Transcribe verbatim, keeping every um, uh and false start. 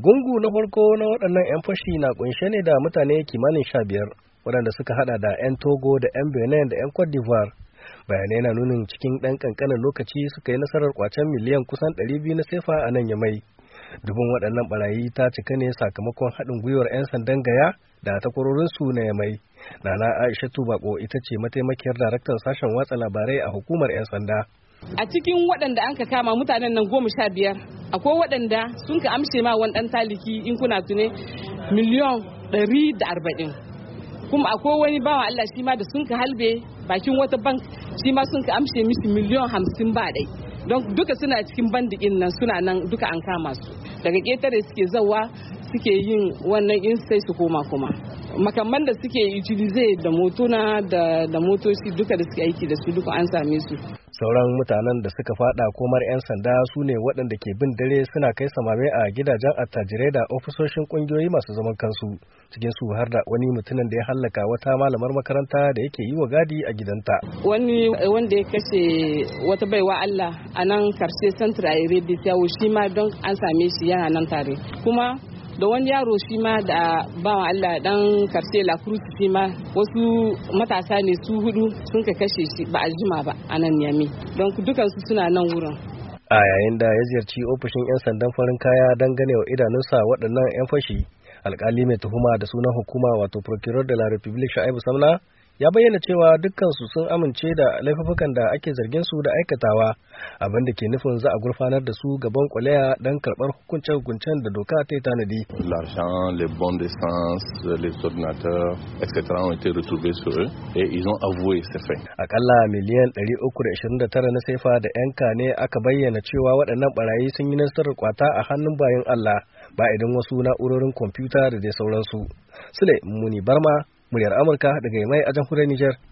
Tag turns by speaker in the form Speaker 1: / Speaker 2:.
Speaker 1: Gungu na farko na waɗannan 'yan fashi na ƙunshe ne da mutane kimanin sha biyar waɗanda suka hada da 'yan Togo da 'yan Benin da 'yan Cote d'Ivoire. Bayanai na nunin cikin ɗan ƙanƙanin lokaci suka yi nasarar ƙwacen miliyan kusan ɗari biyu na sefa a nan Yamai. Dubin waɗannan ɓarayi ta cika ne sakamakon haɗin gwiwar 'yan sandan Gaya da takwarorinsu na Yamai. Nana Aishatu Bako ita ce mataimakiyar daraktan sashen watsa labarai a hukumar 'yan sanda.
Speaker 2: A cikin waɗanda an ka kama mutanen nan goma sha biyar akwai waɗanda sun ka amshe ma wani ɗan taliki in kuna tune miliyan ɗari da arba'in, kuma akwai wani bawa Allah shi ma da sun ka halbe bakin wata bank shi ma sun ka amshe mishi miliyan hamsin ba ɗai. Don duka suna cikin bandikin nan suna nan duka an kama su daga ƙetare suke zawa suke yin wannan in sai su koma kuma makamman da suke utilize da motuna da da motoci duka da suke aiki da su duka an same su.
Speaker 1: Sauran mutanen da suka fada komar 'yan sanda su ne waɗanda ke bin dare suna kai samame a gidajen attajirai da ofisoshin ƙungiyoyi masu zaman kansu, cikin su har da wani mutumin da ya hallaka wata malamar makaranta da yake yi wa gadi a gidanta.
Speaker 2: Wani wanda ya kashe wata baiwa Allah a nan karshe santra a Redi Yawo shi ma don an same shi yana nan tare, kuma da wani yaro shi ma da bawan Allah dan karshe La Cruz shi ma wasu matasa ne su hudu sun ka kashe shi ba a jima ba a nan Niamey, don dukansu suna nan wurin.
Speaker 1: A yayin da ya ziyarci ofishin 'yan sandan farin kaya don ganewa idanunsa waɗannan 'yan fashi, alkali mai tuhuma da sunan hukuma wato Procureur de la République Shaibu Samna ya bayyana cewa dukkansu sun amince da laifukan da ake zargin su da aikatawa, abin da ke nufin za a gurfanar da su gaban kwalaya don karɓar hukunce-hukuncen da doka ta yi tanadi.
Speaker 3: L'argent, les bons d'essence, les ordinateurs, et cetera ont été retrouvés sur eux et ils ont avoué ces faits.
Speaker 1: Akalla miliyan ɗari uku da ashirin da tara na sefa da 'yanka ne aka bayyana cewa waɗannan barayi sun yi nasarar kwata a hannun bayan Allah, ba idan wasu na'urorin kwamfuta da dai sauransu. Sule Muni Barma, muryar Amurka daga Yamai a jamhuriyar Nijar.